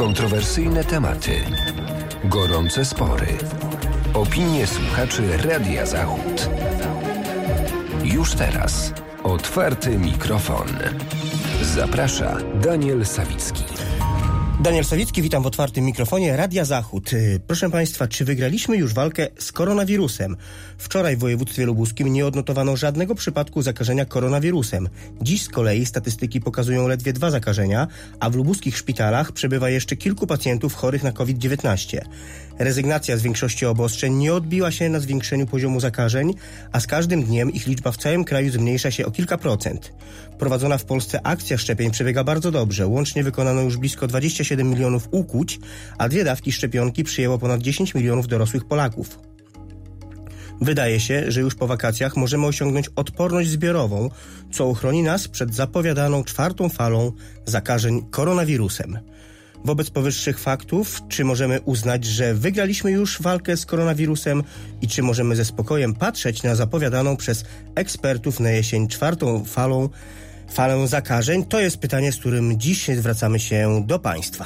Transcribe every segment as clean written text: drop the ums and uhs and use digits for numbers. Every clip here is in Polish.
Kontrowersyjne tematy, gorące spory, opinie słuchaczy Radia Zachód. Już teraz otwarty mikrofon. Zaprasza Daniel Sawicki. Daniel Sawicki, witam w otwartym mikrofonie Radia Zachód. Proszę Państwa, czy wygraliśmy już walkę z koronawirusem? Wczoraj w województwie lubuskim nie odnotowano żadnego przypadku zakażenia koronawirusem. Dziś z kolei statystyki pokazują ledwie 2 zakażenia, a w lubuskich szpitalach przebywa jeszcze kilku pacjentów chorych na COVID-19. Rezygnacja z większości obostrzeń nie odbiła się na zwiększeniu poziomu zakażeń, a z każdym dniem ich liczba w całym kraju zmniejsza się o kilka procent. Prowadzona w Polsce akcja szczepień przebiega bardzo dobrze. Łącznie wykonano już blisko 27 milionów ukłuć, a 2 dawki szczepionki przyjęło ponad 10 milionów dorosłych Polaków. Wydaje się, że już po wakacjach możemy osiągnąć odporność zbiorową, co uchroni nas przed zapowiadaną 4. falą zakażeń koronawirusem. Wobec powyższych faktów, czy możemy uznać, że wygraliśmy już walkę z koronawirusem i czy możemy ze spokojem patrzeć na zapowiadaną przez ekspertów na jesień 4. falę zakażeń? To jest pytanie, z którym dziś zwracamy się do Państwa.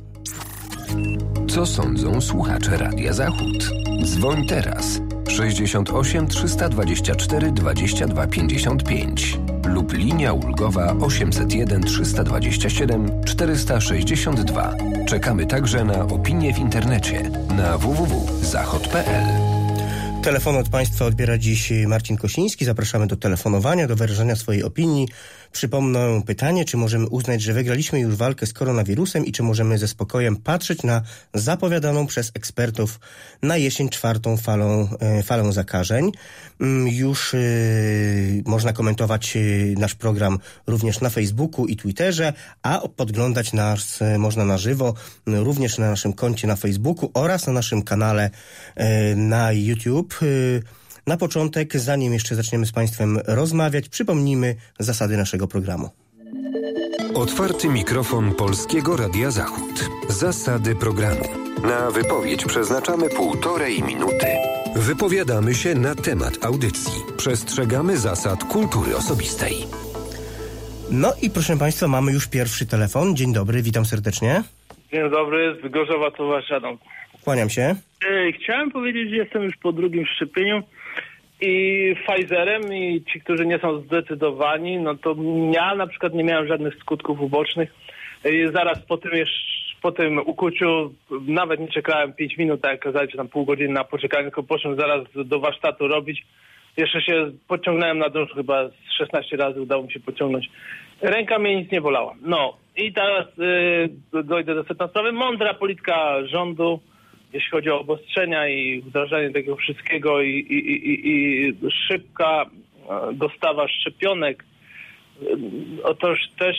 Co sądzą słuchacze Radia Zachód? Dzwoń teraz 68 324 22 55 lub linia ulgowa 801 327 462. Czekamy także na opinie w internecie na www.zachod.pl. Telefon od Państwa odbiera dziś Marcin Kosiński. Zapraszamy do telefonowania, do wyrażania swojej opinii. Przypomnę pytanie, czy możemy uznać, że wygraliśmy już walkę z koronawirusem i czy możemy ze spokojem patrzeć na zapowiadaną przez ekspertów na jesień 4. falę zakażeń. Już można komentować nasz program również na Facebooku i Twitterze, a podglądać nas można na żywo również na naszym koncie na Facebooku oraz na naszym kanale na YouTube. Na początek, zanim jeszcze zaczniemy z Państwem rozmawiać, przypomnijmy zasady naszego programu. Otwarty mikrofon Polskiego Radia Zachód. Zasady programu. Na wypowiedź przeznaczamy 1,5 minuty. Wypowiadamy się na temat audycji. Przestrzegamy zasad kultury osobistej. No i proszę Państwa, mamy już pierwszy telefon. Dzień dobry, witam serdecznie. Dzień dobry, z Gorzowa to Warszawa. Kłaniam się. Chciałem powiedzieć, że jestem już po drugim szczepieniu i Pfizerem i ci, którzy nie są zdecydowani, no to ja na przykład nie miałem żadnych skutków ubocznych. Zaraz po tym ukuciu nawet nie czekałem 5 minut, tak jak kazali, czy tam pół godziny na poczekanie, tylko poszedłem zaraz do warsztatu robić. Jeszcze się podciągnąłem na dąż, chyba 16 razy udało mi się podciągnąć. Ręka mnie nic nie bolała. No i teraz dojdę do sedna sprawy. Mądra polityka rządu, jeśli chodzi o obostrzenia i wdrażanie tego wszystkiego i szybka dostawa szczepionek, otóż też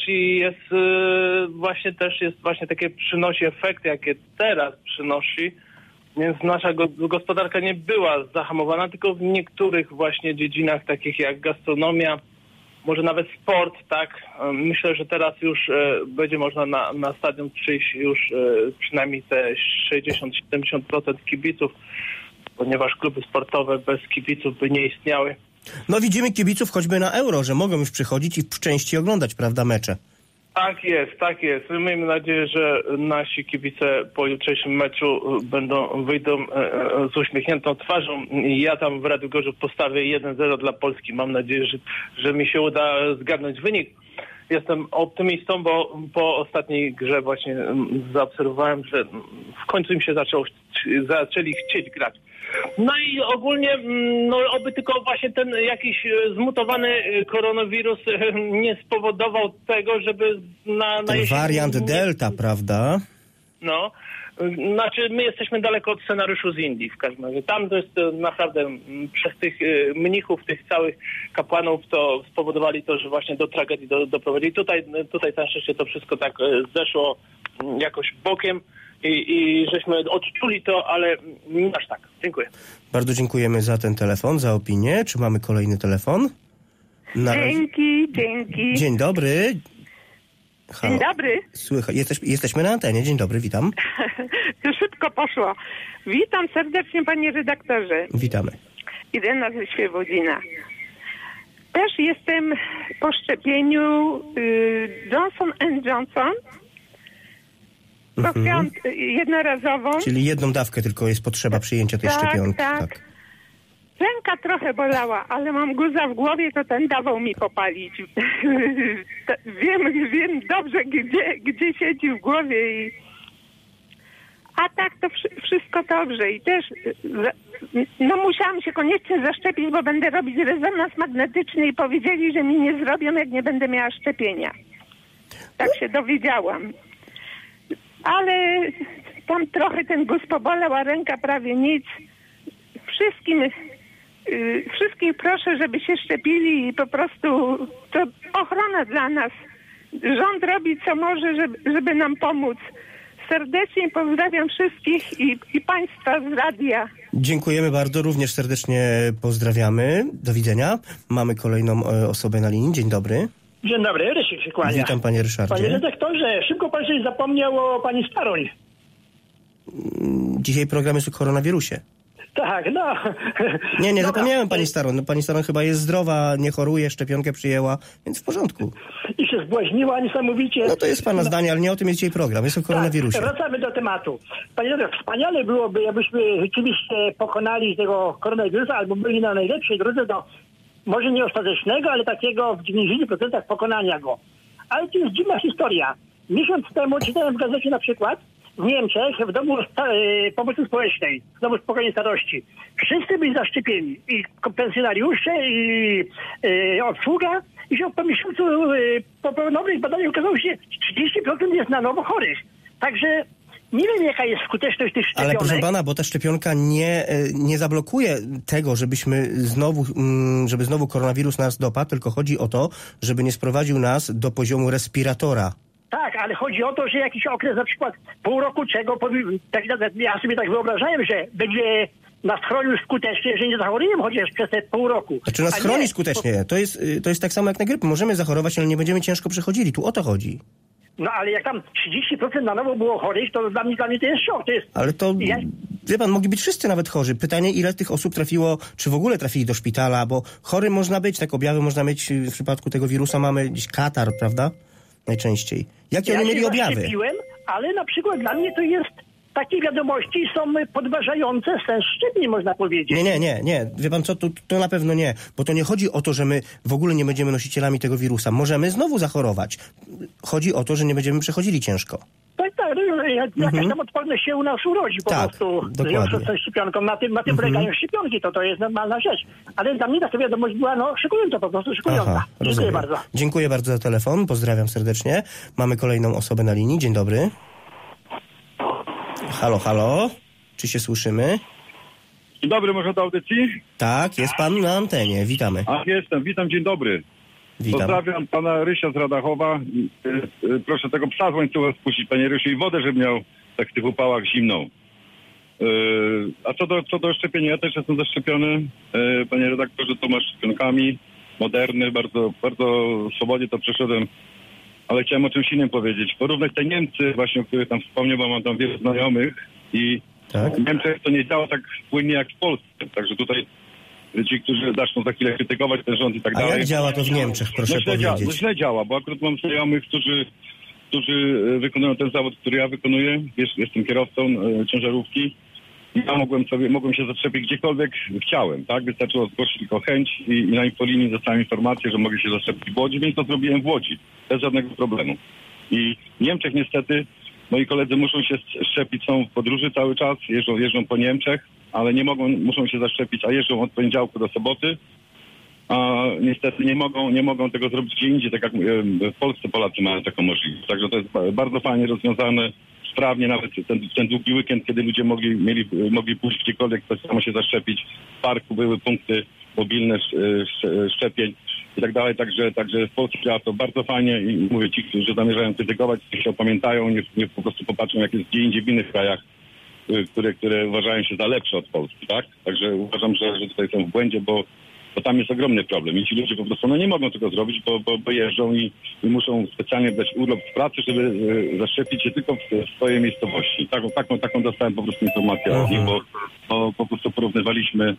jest właśnie takie, przynosi efekty, jakie teraz przynosi, więc nasza gospodarka nie była zahamowana, tylko w niektórych właśnie dziedzinach, takich jak gastronomia, może nawet sport, tak. Myślę, że teraz już będzie można na stadion przyjść już przynajmniej te 60-70% kibiców, ponieważ kluby sportowe bez kibiców by nie istniały. No widzimy kibiców choćby na Euro, że mogą już przychodzić i w części oglądać, prawda, mecze. Tak jest. Miejmy nadzieję, że nasi kibice po jutrzejszym meczu wyjdą z uśmiechniętą twarzą. Ja tam w Radiu Gorzów postawię 1-0 dla Polski. Mam nadzieję, że mi się uda zgadnąć wynik. Jestem optymistą, bo po ostatniej grze właśnie zaobserwowałem, że w końcu im się zaczęli chcieć grać. No i ogólnie, oby tylko właśnie ten jakiś zmutowany koronawirus nie spowodował tego, żeby ten wariant Delta, prawda? No, znaczy my jesteśmy daleko od scenariuszu z Indii w każdym razie. Tam to jest naprawdę przez tych mnichów, tych całych kapłanów to spowodowali to, że właśnie do tragedii doprowadzili. Tutaj na szczęście to wszystko tak zeszło jakoś bokiem. I żeśmy odczuli to, ale nie aż tak. Dziękuję. Bardzo dziękujemy za ten telefon, za opinię. Czy mamy kolejny telefon? Dzięki. Dzień dobry. Halo. Dzień dobry. Słychać, jesteśmy na antenie. Dzień dobry, witam. To szybko poszło. Witam serdecznie, panie redaktorze. Witamy. Irena ze Świebodzina. Też jestem po szczepieniu Johnson & Johnson bo chciałam jednorazową. Czyli jedną dawkę tylko jest potrzeba przyjęcia tej szczepionki. Tak. Ręka trochę bolała, ale mam guza w głowie, to ten dawał mi popalić. wiem dobrze, gdzie siedzi w głowie. A tak to wszystko dobrze. I też musiałam się koniecznie zaszczepić, bo będę robić rezonans magnetyczny i powiedzieli, że mi nie zrobią, jak nie będę miała szczepienia. Tak się dowiedziałam. Ale tam trochę ten guz pobolał, a ręka prawie nic. Wszystkich proszę, żeby się szczepili i po prostu to ochrona dla nas. Rząd robi co może, żeby nam pomóc. Serdecznie pozdrawiam wszystkich i Państwa z radia. Dziękujemy bardzo, również serdecznie pozdrawiamy. Do widzenia. Mamy kolejną osobę na linii. Dzień dobry. Dzień dobry, Rysiek się kłania. Witam panie Ryszardzie. Panie redaktorze, szybko pan się zapomniał o pani Staroń. Dzisiaj program jest o koronawirusie. Tak, no. Nie zapomniałem pani Staroń. No, pani Staroń chyba jest zdrowa, nie choruje, szczepionkę przyjęła, więc w porządku. I się zbłaźniła niesamowicie. No to jest pana zdanie, ale nie o tym jest dzisiaj program, jest o koronawirusie. Tak, wracamy do tematu. Panie redaktorze, wspaniale byłoby, jakbyśmy rzeczywiście pokonali tego koronawirusa, albo byli na najlepszej drodze do, może nie ostatecznego, ale takiego w 90% pokonania go. Ale to jest dziwna historia. Miesiąc temu czytałem w gazecie na przykład, w Niemczech, w domu pomocy społecznej, w domu spokojnej starości. Wszyscy byli zaszczepieni. I pensjonariusze, i obsługa. I się po miesiącu po nowych badaniach okazało się, że 30% jest na nowo chorych. Także nie wiem, jaka jest skuteczność tych szczepionek. Ale proszę pana, bo ta szczepionka nie zablokuje tego, żeby znowu koronawirus nas dopadł, tylko chodzi o to, żeby nie sprowadził nas do poziomu respiratora. Tak, ale chodzi o to, że jakiś okres, na przykład pół roku, czego ja sobie tak wyobrażałem, że będzie nas chronił skutecznie, że nie zachorujemy chociaż przez te pół roku. Znaczy nas chroni skutecznie. To jest tak samo jak na grypę. Możemy zachorować, ale nie będziemy ciężko przechodzili. Tu o to chodzi. No ale jak tam 30% na nowo było chorych, to dla mnie to jest szok. Ale to, wie pan, mogli być wszyscy nawet chorzy. Pytanie, ile tych osób trafiło, czy w ogóle trafili do szpitala, bo chory można być, tak objawy można mieć, w przypadku tego wirusa mamy gdzieś katar, prawda? Najczęściej. Jakie one mieli objawy? Zaszczepiłem, ale na przykład dla mnie to jest, takie wiadomości są podważające sens szczepień, można powiedzieć. Nie. Wie pan co, to na pewno nie. Bo to nie chodzi o to, że my w ogóle nie będziemy nosicielami tego wirusa. Możemy znowu zachorować. Chodzi o to, że nie będziemy przechodzili ciężko. Tak, jakaś tam odporność się u nas urodzi po prostu. Dokładnie. Z szczepionką. Na tym polegają szczepionki, to jest normalna rzecz. Ale dla mnie taka wiadomość była, szykująca po prostu, szykująca. Dziękuję bardzo. Dziękuję bardzo za telefon, pozdrawiam serdecznie. Mamy kolejną osobę na linii. Dzień dobry. Halo? Czy się słyszymy? Dzień dobry, może do audycji? Tak, jest pan na antenie, witamy. Jestem, witam, dzień dobry. Witam. Pozdrawiam pana Rysia z Radachowa. Proszę tego psa z łańcucha spuścić, panie Rysiu, i wodę, żeby miał tak w tych upałach zimną. A co do szczepienia, ja też jestem zaszczepiony. Panie redaktorze, to masz szczepionkami, moderne, bardzo, bardzo swobodnie to przeszedłem. Ale chciałem o czymś innym powiedzieć. Porównać te Niemcy, właśnie o których tam wspomniał, bo mam tam wielu znajomych i w Niemczech to nie działa tak płynnie jak w Polsce. Także tutaj ci, którzy zaczną za chwilę krytykować ten rząd i tak dalej. A jak działa to w Niemczech, proszę powiedzieć? Źle działa, bo akurat mam znajomych, którzy wykonują ten zawód, który ja wykonuję. Jestem kierowcą ciężarówki. Ja mogłem się zaszczepić gdziekolwiek chciałem, tak? Wystarczyło zgłosić tylko chęć i na infolinii dostałem informację, że mogę się zaszczepić w Łodzi, więc to zrobiłem w Łodzi. Bez żadnego problemu. I w Niemczech niestety moi koledzy muszą się szczepić, są w podróży cały czas, jeżdżą po Niemczech, ale muszą się zaszczepić, a jeżdżą od poniedziałku do soboty, a niestety nie mogą tego zrobić gdzie indziej, tak jak w Polsce Polacy mają taką możliwość. Także to jest bardzo fajnie rozwiązane, sprawnie, nawet ten długi weekend, kiedy ludzie mogli pójść gdziekolwiek, to samo się zaszczepić. W parku były punkty mobilne szczepień i tak dalej, także w Polsce działa to bardzo fajnie i mówię, ci, którzy zamierzają krytykować, się opamiętają, nie po prostu popatrzą, jak jest gdzie indziej w innych krajach, które uważają się za lepsze od Polski, tak? Także uważam, że tutaj są w błędzie, bo tam jest ogromny problem i ci ludzie po prostu nie mogą tego zrobić, bo jeżdżą i muszą specjalnie dać urlop z pracy, żeby zaszczepić się tylko w swojej miejscowości. Taką dostałem po prostu informację od nich, bo po prostu porównywaliśmy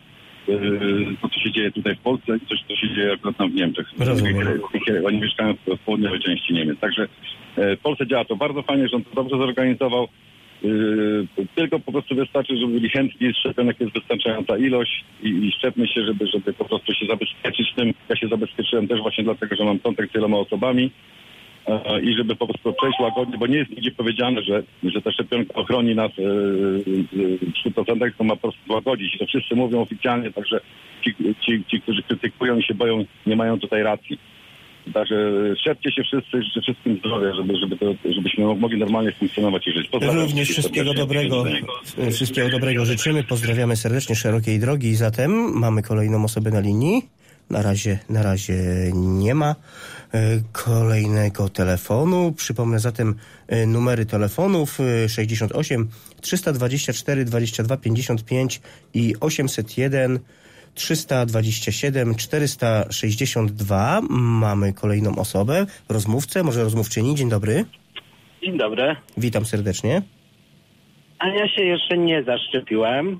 to, co się dzieje tutaj w Polsce i coś, co się dzieje akurat tam w Niemczech. Oni mieszkają w południowej części Niemiec. Także w Polsce działa to bardzo fajnie, rząd to dobrze zorganizował. Tylko po prostu wystarczy, żeby byli chętni, szczepionek jest wystarczająca ilość i szczepmy się, żeby po prostu się zabezpieczyć tym. Ja się zabezpieczyłem też właśnie dlatego, że mam kontakt z wieloma osobami i żeby po prostu przejść łagodnie, bo nie jest nigdzie powiedziane, że ta szczepionka ochroni nas w 100%, tylko ma po prostu łagodzić. I to wszyscy mówią oficjalnie, także ci, którzy krytykują i się boją, nie mają tutaj racji. Także szczepcie się wszyscy, życzę wszystkim zdrowia, żebyśmy mogli normalnie funkcjonować i żyć. Również wszystkiego dobrego życzymy. Pozdrawiamy serdecznie szerokiej drogi. Zatem mamy kolejną osobę na linii. Na razie nie ma kolejnego telefonu. Przypomnę zatem numery telefonów 68 324 22 55 i 801 327 462. Mamy kolejną osobę, rozmówcę, może rozmówczyni. Dzień dobry. Dzień dobry. Witam serdecznie. A ja się jeszcze nie zaszczepiłem.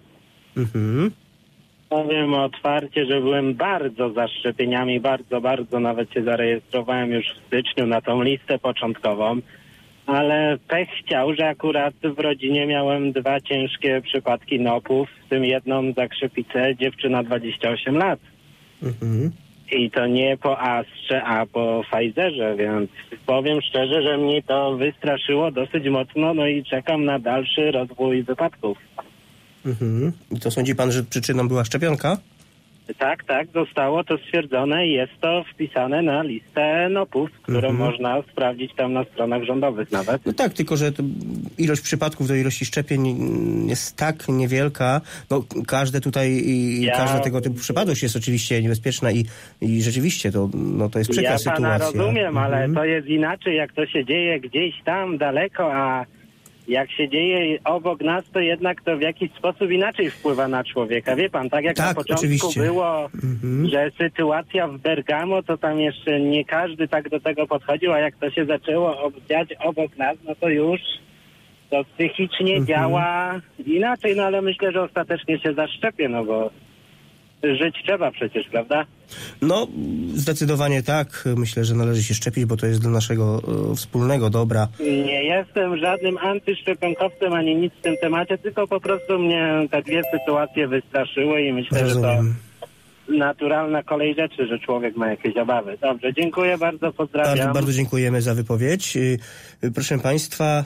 Powiem otwarcie, że byłem bardzo za szczepieniami, bardzo, nawet się zarejestrowałem już w styczniu na tą listę początkową, ale pech chciał, że akurat w rodzinie miałem 2 ciężkie przypadki NOP-ów, w tym jedną zakrzepicę, dziewczyna 28 lat. I to nie po Astrze, a po Pfizerze, więc powiem szczerze, że mnie to wystraszyło dosyć mocno, no i czekam na dalszy rozwój wypadków. I to sądzi pan, że przyczyną była szczepionka? Tak, zostało to stwierdzone i jest to wpisane na listę NOP-ów, którą można sprawdzić tam na stronach rządowych nawet. No tak, tylko że ilość przypadków do ilości szczepień jest tak niewielka. No każde tutaj każda tego typu przypadłość jest oczywiście niebezpieczna i rzeczywiście to jest przykra sytuacja. Ja pana rozumiem, ale to jest inaczej, jak to się dzieje gdzieś tam daleko, a jak się dzieje obok nas, to jednak to w jakiś sposób inaczej wpływa na człowieka. Wie pan, tak jak na początku oczywiście było, że sytuacja w Bergamo, to tam jeszcze nie każdy tak do tego podchodził, a jak to się zaczęło dziać obok nas, no to już to psychicznie działa inaczej, no ale myślę, że ostatecznie się zaszczepię, no bo żyć trzeba przecież, prawda? No, zdecydowanie tak. Myślę, że należy się szczepić, bo to jest dla naszego wspólnego dobra. Nie jestem żadnym antyszczepionkowcem ani nic w tym temacie, tylko po prostu mnie te 2 sytuacje wystraszyły i myślę, że to naturalna kolej rzeczy, że człowiek ma jakieś obawy. Dobrze, dziękuję bardzo, pozdrawiam. Bardzo dziękujemy za wypowiedź. Proszę państwa,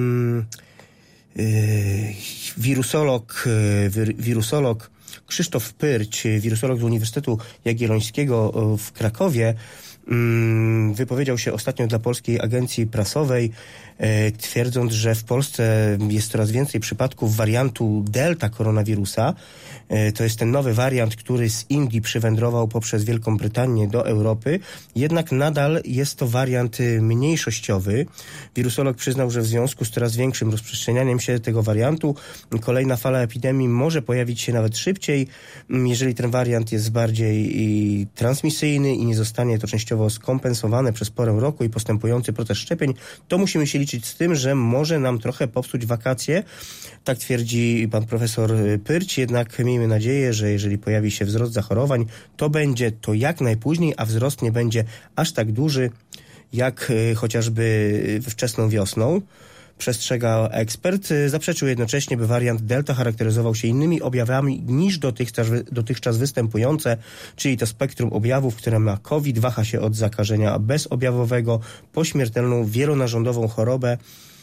wirusolog Krzysztof Pyrć, wirusolog z Uniwersytetu Jagiellońskiego w Krakowie, wypowiedział się ostatnio dla Polskiej Agencji Prasowej, twierdząc, że w Polsce jest coraz więcej przypadków wariantu Delta koronawirusa. To jest ten nowy wariant, który z Indii przywędrował poprzez Wielką Brytanię do Europy. Jednak nadal jest to wariant mniejszościowy. Wirusolog przyznał, że w związku z coraz większym rozprzestrzenianiem się tego wariantu kolejna fala epidemii może pojawić się nawet szybciej. Jeżeli ten wariant jest bardziej transmisyjny i nie zostanie to częściowo skompensowane przez porę roku i postępujący proces szczepień, to musimy się liczyć z tym, że może nam trochę popsuć wakacje. Tak twierdzi pan profesor Pyrć, jednak miejmy nadzieję, że jeżeli pojawi się wzrost zachorowań, to będzie to jak najpóźniej, a wzrost nie będzie aż tak duży, jak chociażby wczesną wiosną. Przestrzegał ekspert. Zaprzeczył jednocześnie, by wariant Delta charakteryzował się innymi objawami niż dotychczas występujące, czyli to spektrum objawów, które ma COVID, waha się od zakażenia bezobjawowego po śmiertelną wielonarządową chorobę.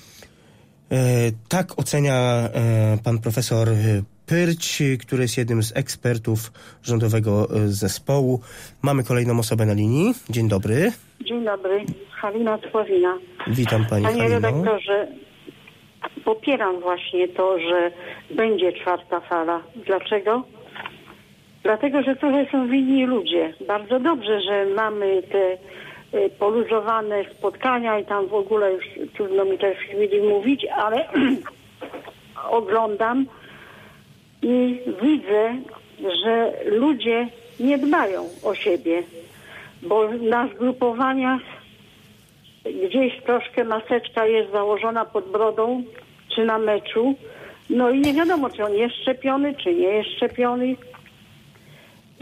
Tak ocenia pan profesor Pyrć, który jest jednym z ekspertów rządowego zespołu. Mamy kolejną osobę na linii. Dzień dobry. Dzień dobry. Halina z Pławina. Witam pani Halino. Panie redaktorze, popieram właśnie to, że będzie 4. fala. Dlaczego? Dlatego, że trochę są winni ludzie. Bardzo dobrze, że mamy te poluzowane spotkania i tam w ogóle już trudno mi też w chwili mówić, ale oglądam i widzę, że ludzie nie dbają o siebie, bo na zgrupowaniach gdzieś troszkę maseczka jest założona pod brodą, czy na meczu, no i nie wiadomo, czy on jest szczepiony, czy nie jest szczepiony.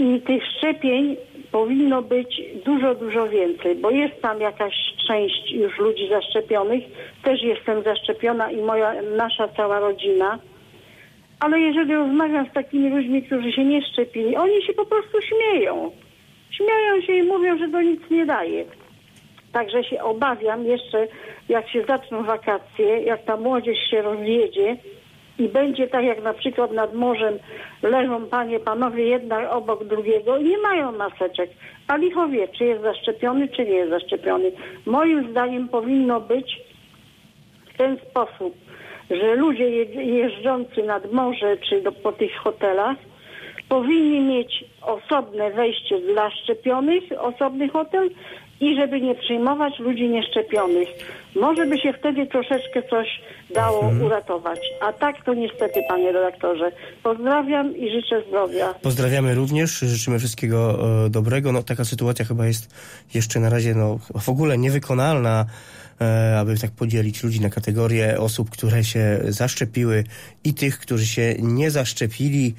I tych szczepień powinno być dużo, dużo więcej, bo jest tam jakaś część już ludzi zaszczepionych. Też jestem zaszczepiona i nasza cała rodzina. Ale jeżeli rozmawiam z takimi ludźmi, którzy się nie szczepili, oni się po prostu śmieją. Śmieją się i mówią, że to nic nie daje. Także się obawiam jeszcze, jak się zaczną wakacje, jak ta młodzież się rozjedzie i będzie tak jak na przykład nad morzem leżą panie, panowie jednak obok drugiego i nie mają maseczek. A licho wie, czy jest zaszczepiony, czy nie jest zaszczepiony. Moim zdaniem powinno być w ten sposób, że ludzie jeżdżący nad morze czy po tych hotelach powinni mieć osobne wejście dla szczepionych, osobny hotel i żeby nie przyjmować ludzi nieszczepionych. Może by się wtedy troszeczkę coś dało uratować. A tak to niestety, panie redaktorze. Pozdrawiam i życzę zdrowia. Pozdrawiamy również, życzymy wszystkiego dobrego. No taka sytuacja chyba jest jeszcze na razie w ogóle niewykonalna, aby tak podzielić ludzi na kategorie osób, które się zaszczepiły i tych, którzy się nie zaszczepili.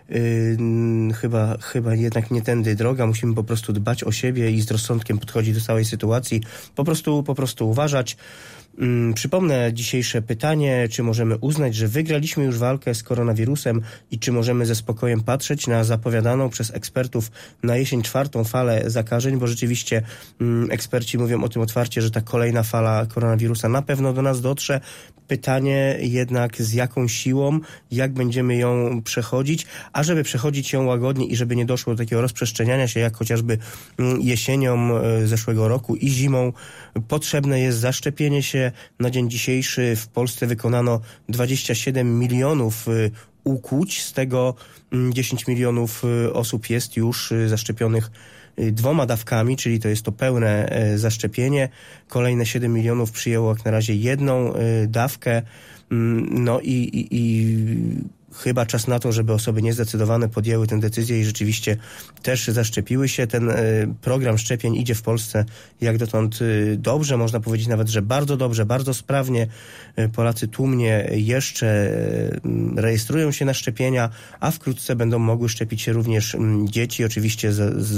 Chyba jednak nie tędy droga. Musimy po prostu dbać o siebie i z rozsądkiem podchodzić do całej sytuacji. Po prostu uważać. Przypomnę dzisiejsze pytanie, czy możemy uznać, że wygraliśmy już walkę z koronawirusem i czy możemy ze spokojem patrzeć na zapowiadaną przez ekspertów na jesień 4. falę zakażeń, bo rzeczywiście eksperci mówią o tym otwarcie, że ta kolejna fala koronawirusa na pewno do nas dotrze. Pytanie jednak z jaką siłą, jak będziemy ją przechodzić, a żeby przechodzić ją łagodnie i żeby nie doszło do takiego rozprzestrzeniania się, jak chociażby jesienią zeszłego roku i zimą, potrzebne jest zaszczepienie się. Na dzień dzisiejszy w Polsce wykonano 27 milionów ukłuć, z tego 10 milionów osób jest już zaszczepionych 2 dawkami, czyli to jest to pełne zaszczepienie. Kolejne 7 milionów przyjęło jak na razie 1 dawkę. No i chyba czas na to, żeby osoby niezdecydowane podjęły tę decyzję i rzeczywiście też zaszczepiły się. Ten program szczepień idzie w Polsce jak dotąd dobrze. Można powiedzieć nawet, że bardzo dobrze, bardzo sprawnie. Polacy tłumnie jeszcze rejestrują się na szczepienia, a wkrótce będą mogły szczepić się również dzieci, oczywiście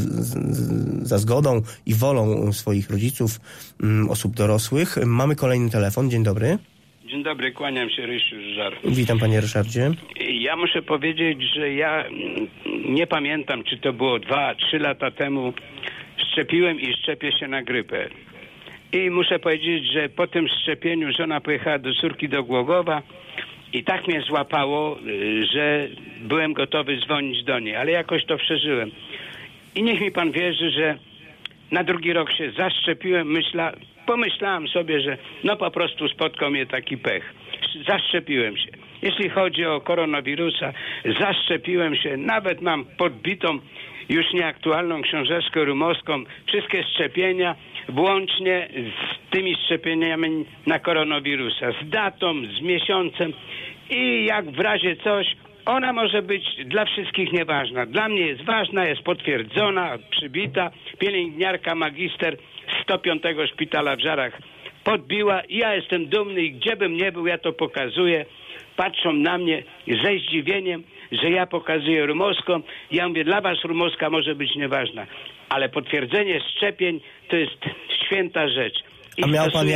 za zgodą i wolą swoich rodziców, osób dorosłych. Mamy kolejny telefon. Dzień dobry. Dzień dobry, kłaniam się, Ryszard. Witam, panie Ryszardzie. Ja muszę powiedzieć, że ja nie pamiętam, czy to było 2-3 lata temu, szczepiłem i szczepię się na grypę. I muszę powiedzieć, że po tym szczepieniu żona pojechała do córki do Głogowa i tak mnie złapało, że byłem gotowy dzwonić do niej, ale jakoś to przeżyłem. I niech mi pan wierzy, że na drugi rok się zaszczepiłem, pomyślałem sobie, że po prostu spotkał mnie taki pech. Zaszczepiłem się. Jeśli chodzi o koronawirusa, zaszczepiłem się. Nawet mam podbitą, już nieaktualną książeczkę rumowską. Wszystkie szczepienia, włącznie z tymi szczepieniami na koronawirusa. Z datą, z miesiącem. I jak w razie coś, ona może być dla wszystkich nieważna. Dla mnie jest ważna, jest potwierdzona, przybita. Pielęgniarka magister 105 szpitala w Żarach podbiła i ja jestem dumny i gdzie bym nie był, ja to pokazuję. Patrzą na mnie ze zdziwieniem, że ja pokazuję rumowską. Ja mówię, dla was rumowska może być nieważna, ale potwierdzenie szczepień to jest święta rzecz. A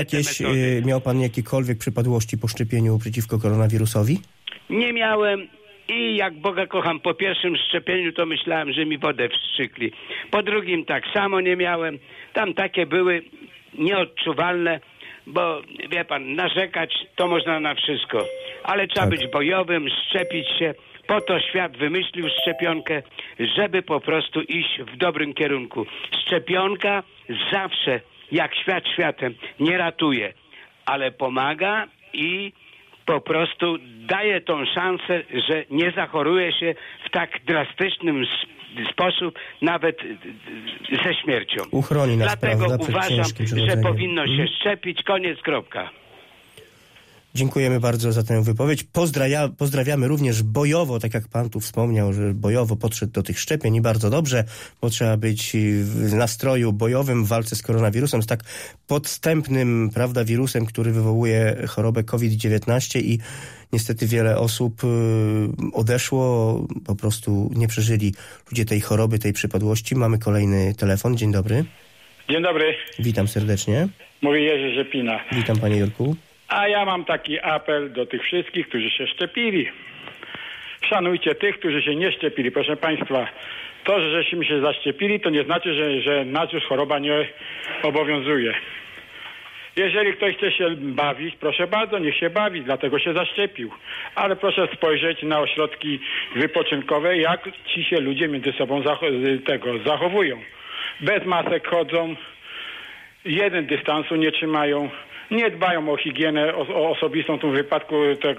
miał pan jakiekolwiek przypadłości po szczepieniu przeciwko koronawirusowi? Nie miałem. I jak Boga kocham, po pierwszym szczepieniu to myślałem, że mi wodę wstrzykli. Po drugim tak samo nie miałem. Tam takie były nieodczuwalne, bo wie pan, narzekać to można na wszystko. Ale trzeba być bojowym, szczepić się. Po to świat wymyślił szczepionkę, żeby po prostu iść w dobrym kierunku. Szczepionka zawsze, jak świat światem, nie ratuje, ale pomaga i po prostu daje tą szansę, że nie zachoruje się w tak drastycznym sposób, nawet ze śmiercią. Uchroni nas, dlatego prawda, uważam, że powinno się szczepić. Koniec, kropka. Dziękujemy bardzo za tę wypowiedź. Pozdrawiamy również bojowo, tak jak pan tu wspomniał, że bojowo podszedł do tych szczepień i bardzo dobrze, bo trzeba być w nastroju bojowym w walce z koronawirusem, z tak podstępnym, prawda, wirusem, który wywołuje chorobę COVID-19 i niestety wiele osób odeszło, po prostu nie przeżyli ludzie tej choroby, tej przypadłości. Mamy kolejny telefon. Dzień dobry. Dzień dobry. Witam serdecznie. Mówi Jerzy Rzepina. Witam panie Jurku. A ja mam taki apel do tych wszystkich, którzy się szczepili. Szanujcie tych, którzy się nie szczepili. Proszę państwa, to, że żeśmy się zaszczepili, to nie znaczy, że nas już choroba nie obowiązuje. Jeżeli ktoś chce się bawić, proszę bardzo, niech się bawi, dlatego się zaszczepił. Ale proszę spojrzeć na ośrodki wypoczynkowe, jak ci się ludzie między sobą zachowują. Bez masek chodzą, jeden dystansu nie trzymają, nie dbają o higienę osobistą, w tym wypadku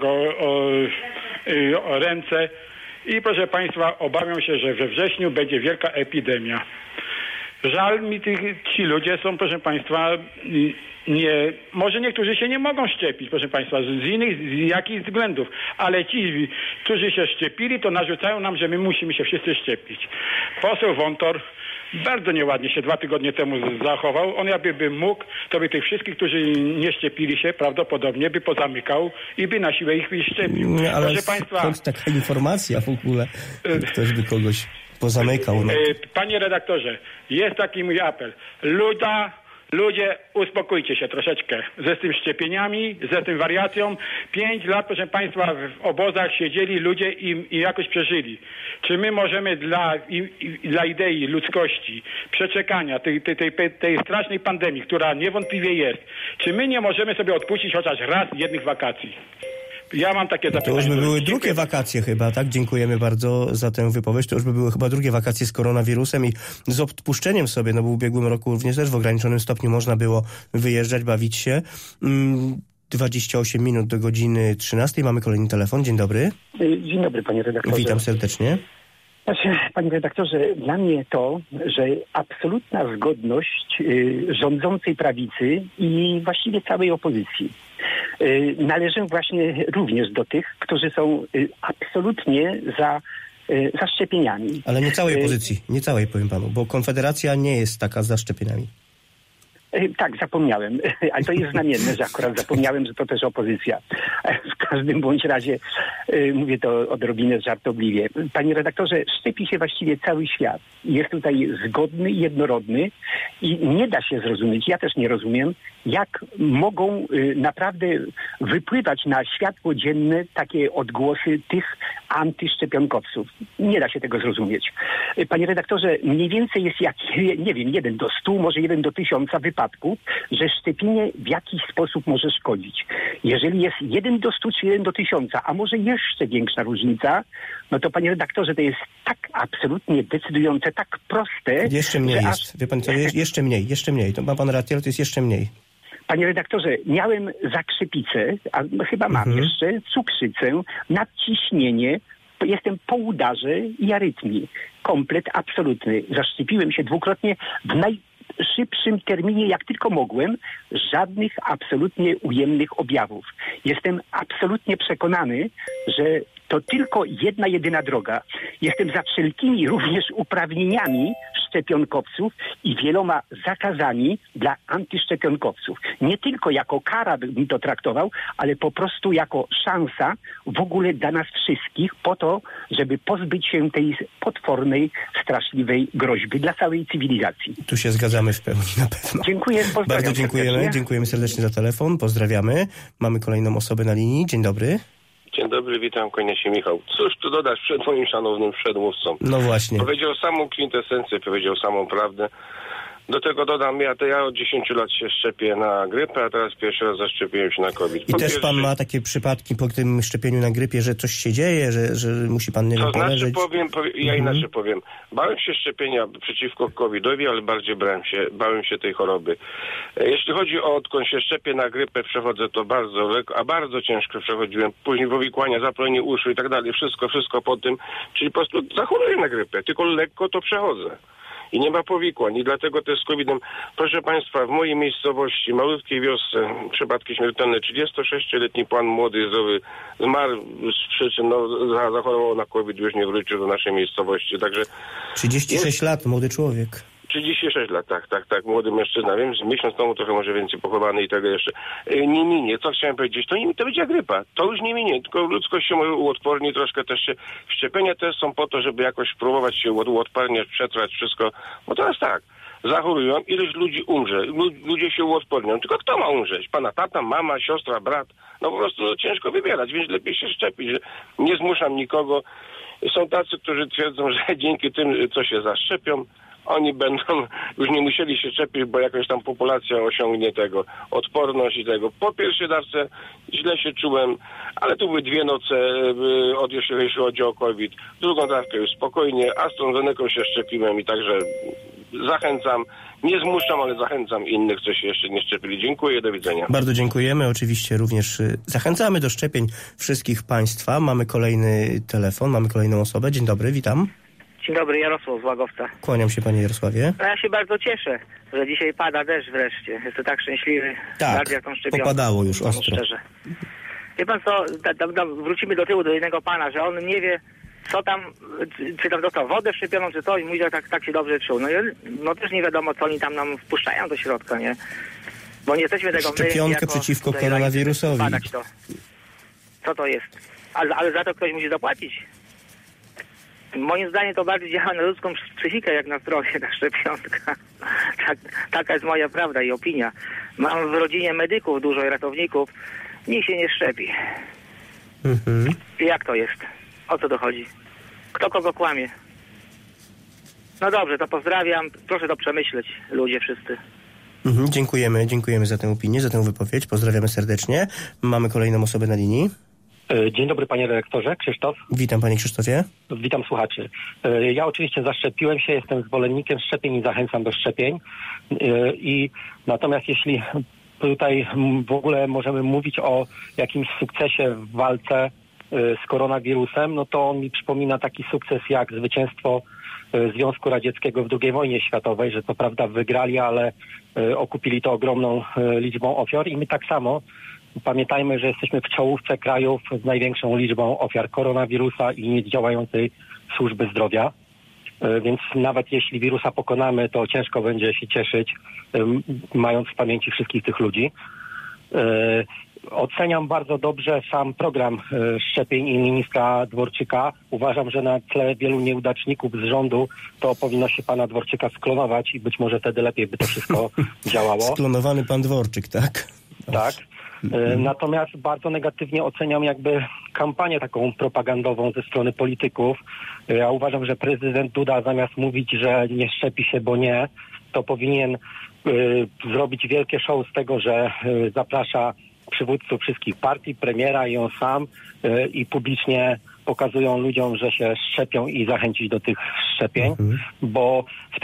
o ręce. I proszę państwa, obawiam się, że we wrześniu będzie wielka epidemia. Żal mi ci ludzie są, proszę państwa, może niektórzy się nie mogą szczepić, proszę państwa, z jakichś względów, ale ci, którzy się szczepili, to narzucają nam, że my musimy się wszyscy szczepić. Poseł Wątor bardzo nieładnie się 2 tygodnie temu zachował. On jakby mógł, to by tych wszystkich, którzy nie szczepili się, prawdopodobnie by pozamykał i by na siłę ich szczepił. Ale proszę państwa, skąd taka informacja w ogóle? Ktoś by kogoś pozamykał. No. Panie redaktorze, jest taki mój apel. Ludzie, uspokójcie się troszeczkę ze z tym szczepieniami, ze z tym wariacją. 5 lat, proszę państwa, w obozach siedzieli ludzie i jakoś przeżyli. Czy my możemy dla idei ludzkości, przeczekania tej strasznej pandemii, która niewątpliwie jest, czy my nie możemy sobie odpuścić chociaż raz jednych wakacji? Ja mam takie zapytanie. To już by były drugie wakacje chyba, tak? Dziękujemy bardzo za tę wypowiedź. To już by były chyba drugie wakacje z koronawirusem i z odpuszczeniem sobie, no bo w ubiegłym roku również też w ograniczonym stopniu można było wyjeżdżać, bawić się. 28 minut do godziny 13. Mamy kolejny telefon. Dzień dobry. Dzień dobry, panie redaktorze. Witam serdecznie. Panie redaktorze, dla mnie to, że absolutna zgodność rządzącej prawicy i właściwie całej opozycji. Należę właśnie również do tych, którzy są absolutnie za szczepieniami. Ale nie całej opozycji, nie całej, powiem panu, bo Konfederacja nie jest taka za szczepieniami. Tak, zapomniałem, ale to jest znamienne, że akurat zapomniałem, że to też opozycja. W każdym bądź razie mówię to odrobinę żartobliwie. Panie redaktorze, szczepi się właściwie cały świat. Jest tutaj zgodny i jednorodny i nie da się zrozumieć, ja też nie rozumiem, jak mogą naprawdę wypływać na światło dzienne takie odgłosy tych antyszczepionkowców. Nie da się tego zrozumieć. Panie redaktorze, mniej więcej jest nie wiem, 1 do 100, może 1 do 1000 wypadków, że szczepienie w jakiś sposób może szkodzić. Jeżeli jest 1 do 100 czy 1 do 1000, a może jeszcze większa różnica, no to panie redaktorze, to jest tak absolutnie decydujące, tak proste. Jeszcze mniej jest. Wie pan co, jeszcze mniej. To ma pan rację, to jest jeszcze mniej. Panie redaktorze, miałem zakrzepicę, a chyba mam jeszcze, cukrzycę, nadciśnienie, jestem po udarze i arytmii. Komplet absolutny. Zaszczepiłem się 2-krotnie w najszybszym terminie, jak tylko mogłem. Żadnych absolutnie ujemnych objawów. Jestem absolutnie przekonany, że to tylko jedna, jedyna droga. Jestem za wszelkimi również uprawnieniami szczepionkowców i wieloma zakazami dla antyszczepionkowców. Nie tylko jako kara bym to traktował, ale po prostu jako szansa w ogóle dla nas wszystkich po to, żeby pozbyć się tej potwornej, straszliwej groźby dla całej cywilizacji. Tu się zgadzamy w pełni na pewno. Dziękuję, pozdrawiam. Bardzo dziękujemy. Dziękujemy serdecznie za telefon. Pozdrawiamy. Mamy kolejną osobę na linii. Dzień dobry. Dzień dobry, witam, kłania się Michał. Cóż tu dodać przed moim szanownym przedmówcą? No właśnie. Powiedział samą kwintesencję, powiedział samą prawdę. Do tego dodam, ja od 10 lat się szczepię na grypę, a teraz pierwszy raz zaszczepiłem się na COVID. I też pan ma takie przypadki po tym szczepieniu na grypie, że coś się dzieje, że musi pan, nie wiem, poleżeć? Inaczej powiem. Bałem się szczepienia przeciwko COVID-owi, ale bardziej bałem się tej choroby. Jeśli chodzi o odkąd się szczepię na grypę, przechodzę to bardzo lekko, a bardzo ciężko przechodziłem. Później powikłania, zapalenie uszu i tak dalej. Wszystko po tym. Czyli po prostu zachoruję na grypę, tylko lekko to przechodzę. i nie ma powikłań i dlatego to jest z COVID-em. Proszę Państwa, w mojej miejscowości, malutkiej wiosce, przypadki śmiertelne, 36-letni pan młody, zdrowy, zmarł z przyczyn, zachorował na COVID, już nie wrócił do naszej miejscowości, także... 36 lat, młody człowiek. 36 lat, tak, młody mężczyzna, wiem, z miesiąc temu trochę może więcej pochowany i tego jeszcze. Nie minie, co chciałem powiedzieć, to będzie grypa, to już nie minie, tylko ludzkość się może uodporni troszkę też się. Szczepienia też są po to, żeby jakoś próbować się uodparniać, przetrwać wszystko, bo teraz tak, zachorują, ileś ludzi umrze, ludzie się uodpornią, tylko kto ma umrzeć? Pana tata, mama, siostra, brat, no po prostu ciężko wybierać, więc lepiej się szczepić, nie zmuszam nikogo. Są tacy, którzy twierdzą, że dzięki tym, co się zaszczepią, oni będą już nie musieli się szczepić, bo jakaś tam populacja osiągnie tego, odporność i tego. Po pierwszej dawce źle się czułem, ale tu były 2 noce, jeśli chodzi o COVID. Drugą dawkę już spokojnie, AstraZeneką się szczepiłem i także zachęcam, nie zmuszam, ale zachęcam innych, co się jeszcze nie szczepili. Dziękuję, do widzenia. Bardzo dziękujemy. Oczywiście również zachęcamy do szczepień wszystkich Państwa. Mamy kolejny telefon, mamy kolejną osobę. Dzień dobry, witam. Dzień dobry, Jarosław z Łagowca. Kłaniam się, panie Jarosławie. Ja się bardzo cieszę, że dzisiaj pada deszcz wreszcie. Jestem tak szczęśliwy. Tak, popadało już ostro. Szczerze. Wie pan co, wrócimy do tyłu do jednego pana, że on nie wie, co tam, czy tam dostał wodę szczepioną, czy coś, mówi, że tak się dobrze czuł. No też nie wiadomo, co oni tam nam wpuszczają do środka, nie? Bo nie jesteśmy tego szczepionkę przeciwko koronawirusowi. Badać to. Co to jest? Ale za to ktoś musi zapłacić. Moim zdaniem to bardziej działa na ludzką psychikę jak na zdrowie, ta szczepionka. Taka jest moja prawda i opinia. Mam w rodzinie medyków dużo i ratowników. Nikt się nie szczepi. I jak to jest? O co dochodzi? Kto kogo kłamie? No dobrze, to pozdrawiam. Proszę to przemyśleć, ludzie wszyscy. Dziękujemy za tę opinię, za tę wypowiedź. Pozdrawiamy serdecznie. Mamy kolejną osobę na linii. Dzień dobry, panie redaktorze, Krzysztof. Witam, panie Krzysztofie. Witam słuchaczy. Ja oczywiście zaszczepiłem się, jestem zwolennikiem szczepień i zachęcam do szczepień. Natomiast jeśli tutaj w ogóle możemy mówić o jakimś sukcesie w walce z koronawirusem, no to on mi przypomina taki sukces jak zwycięstwo Związku Radzieckiego w II wojnie światowej, że to prawda wygrali, ale okupili to ogromną liczbą ofiar i my tak samo. Pamiętajmy, że jesteśmy w czołówce krajów z największą liczbą ofiar koronawirusa i niedziałającej służby zdrowia. Więc nawet jeśli wirusa pokonamy, to ciężko będzie się cieszyć, mając w pamięci wszystkich tych ludzi. Oceniam bardzo dobrze sam program szczepień i ministra Dworczyka. Uważam, że na tle wielu nieudaczników z rządu to powinno się pana Dworczyka sklonować i być może wtedy lepiej by to wszystko działało. Sklonowany pan Dworczyk, tak? Tak. Natomiast bardzo negatywnie oceniam jakby kampanię taką propagandową ze strony polityków. Ja uważam, że prezydent Duda zamiast mówić, że nie szczepi się, bo nie, to powinien zrobić wielkie show z tego, że zaprasza przywódców wszystkich partii, premiera i on sam i publicznie pokazują ludziom, że się szczepią i zachęcić do tych szczepień, bo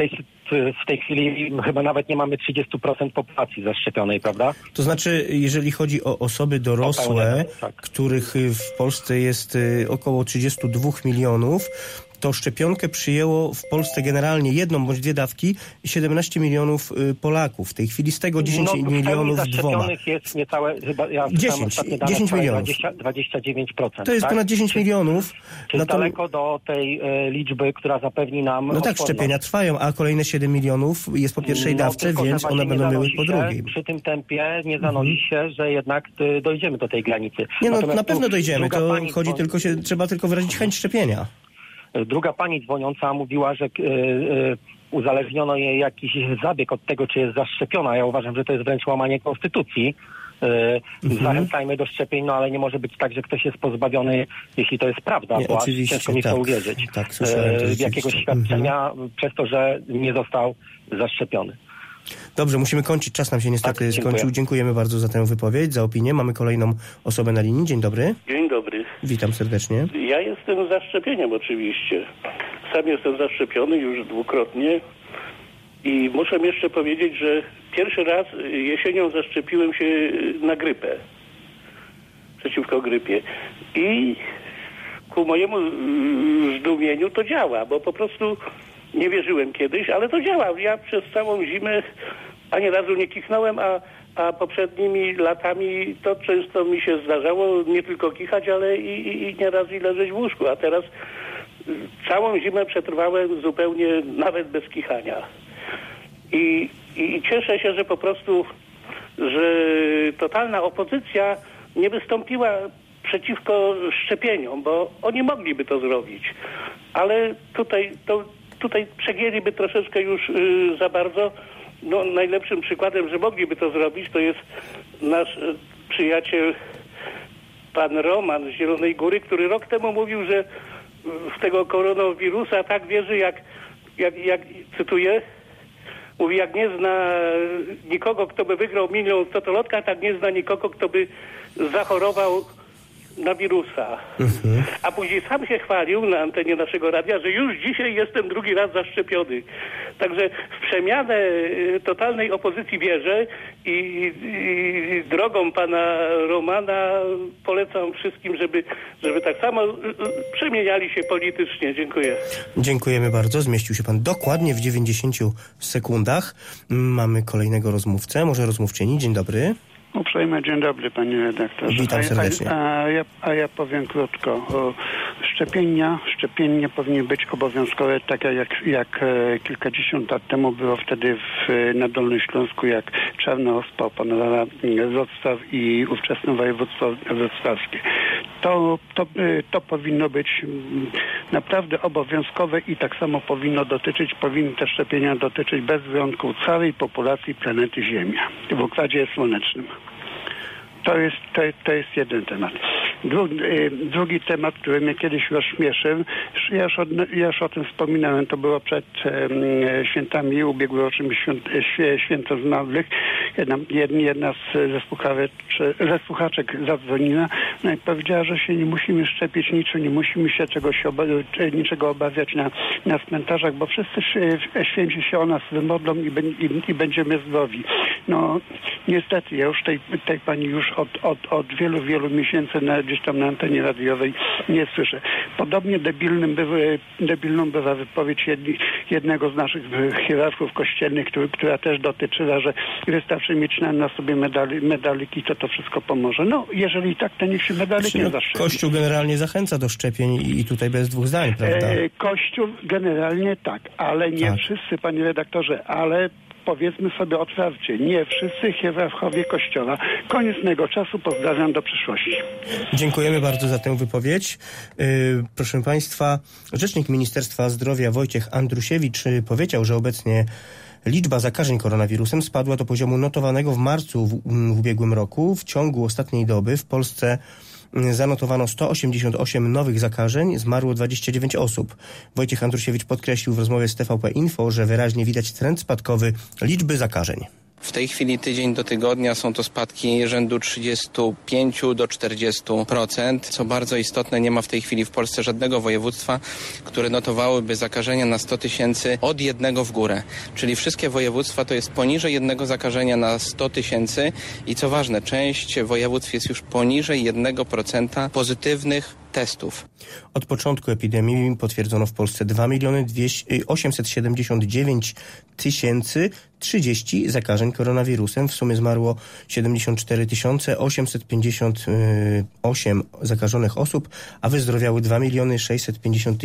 w tej chwili chyba nawet nie mamy 30% populacji zaszczepionej, prawda? To znaczy, jeżeli chodzi o osoby dorosłe, których w Polsce jest około 32 milionów, to szczepionkę przyjęło w Polsce generalnie 1 bądź 2 dawki 17 milionów Polaków. W tej chwili z tego 10 milionów 2. Jest niecałe, chyba ja 10 milionów. 29%. To jest ponad 10 milionów. Czyli daleko do tej liczby, która zapewni nam odporność. Szczepienia trwają, a kolejne 7 milionów jest po pierwszej dawce, więc one będą miały po drugiej. Przy tym tempie nie zanosi się, że jednak dojdziemy do tej granicy. Na pewno dojdziemy. To chodzi trzeba tylko wyrazić chęć szczepienia. Druga pani dzwoniąca mówiła, że uzależniono jej jakiś zabieg od tego, czy jest zaszczepiona. Ja uważam, że to jest wręcz łamanie konstytucji. Zachęcajmy do szczepień, ale nie może być tak, że ktoś jest pozbawiony, jeśli to jest prawda, bo ciężko mi to uwierzyć, jakiegoś świadczenia przez to, że nie został zaszczepiony. Dobrze, musimy kończyć. Czas nam się niestety skończył. Dziękujemy bardzo za tę wypowiedź, za opinię. Mamy kolejną osobę na linii. Dzień dobry. Dzień dobry. Witam serdecznie. Ja jestem za szczepieniem oczywiście. Sam jestem zaszczepiony już 2-krotnie i muszę jeszcze powiedzieć, że pierwszy raz jesienią zaszczepiłem się na grypę. Przeciwko grypie. I ku mojemu zdumieniu to działa, bo po prostu Nie wierzyłem kiedyś, ale to działa. Ja przez całą zimę ani razu nie kichnąłem, a poprzednimi latami to często mi się zdarzało nie tylko kichać, ale i nieraz i leżeć w łóżku. A teraz całą zimę przetrwałem zupełnie nawet bez kichania. I cieszę się, że po prostu, że totalna opozycja nie wystąpiła przeciwko szczepieniom, bo oni mogliby to zrobić. Ale tutaj przegięliby troszeczkę już za bardzo. No, najlepszym przykładem, że mogliby to zrobić, to jest nasz przyjaciel pan Roman z Zielonej Góry, który rok temu mówił, że w tego koronawirusa tak wierzy, jak cytuję, mówi, jak nie zna nikogo, kto by wygrał 1 000 000 w totolotka, tak nie zna nikogo, kto by zachorował na wirusa. A później sam się chwalił na antenie naszego radia, że już dzisiaj jestem drugi raz zaszczepiony. Także w przemianę totalnej opozycji wierzę i drogą pana Romana polecam wszystkim, żeby tak samo przemieniali się politycznie. Dziękuję. Dziękujemy bardzo. Zmieścił się pan dokładnie w 90 sekundach. Mamy kolejnego rozmówcę, może rozmówczyni. Dzień dobry. Uprzejmy dzień dobry, panie redaktorze. Witam serdecznie. A ja powiem krótko. Szczepienia powinny być obowiązkowe, tak jak kilkadziesiąt lat temu było wtedy na Dolnym Śląsku, jak czarna ospa opanowała Wrocław i ówczesne województwo wrocławskie. To powinno być naprawdę obowiązkowe i tak samo powinny te szczepienia dotyczyć bez wyjątku całej populacji planety Ziemia w Układzie Słonecznym. To jest jeden temat. Drugi temat, który mnie kiedyś rozśmieszył, ja już o tym wspominałem, to było przed świętami ubiegłorocznymi święto zmarłych. Jedna ze słuchaczek zadzwoniła i powiedziała, że się nie musimy szczepić niczym, nie musimy się niczego obawiać na cmentarzach, bo wszyscy święci się o nas wymodlą i będziemy zdrowi. No niestety, ja już tej pani już od wielu miesięcy gdzieś tam na antenie radiowej nie słyszę. Podobnie debilną była wypowiedź jednego z naszych hierarchów kościelnych, która też dotyczyła, że wystarczy mieć na sobie medaliki, to wszystko pomoże. No, jeżeli tak, to niech się medaliki nie zaszczepi. Kościół generalnie zachęca do szczepień i tutaj bez dwóch zdań, prawda? Kościół generalnie tak, ale nie wszyscy, panie redaktorze, ale powiedzmy sobie otwarcie, nie wszyscy hierarchowie Kościoła. Koniec mego czasu, pozdrawiam do przyszłości. Dziękujemy bardzo za tę wypowiedź. Proszę państwa, rzecznik Ministerstwa Zdrowia Wojciech Andrusiewicz powiedział, że obecnie liczba zakażeń koronawirusem spadła do poziomu notowanego w marcu w ubiegłym roku. W ciągu ostatniej doby w Polsce zanotowano 188 nowych zakażeń, zmarło 29 osób. Wojciech Andrusiewicz podkreślił w rozmowie z TVP Info, że wyraźnie widać trend spadkowy liczby zakażeń. W tej chwili tydzień do tygodnia są to spadki rzędu 35 do 40%. Co bardzo istotne, nie ma w tej chwili w Polsce żadnego województwa, które notowałyby zakażenia na 100 000 od 1 w górę. Czyli wszystkie województwa to jest poniżej 1 zakażenia na 100 000 i co ważne, część województw jest już poniżej 1% pozytywnych testów. Od początku epidemii potwierdzono w Polsce 2 879 030 zakażeń koronawirusem. W sumie zmarło 74 858 zakażonych osób, a wyzdrowiały 2 650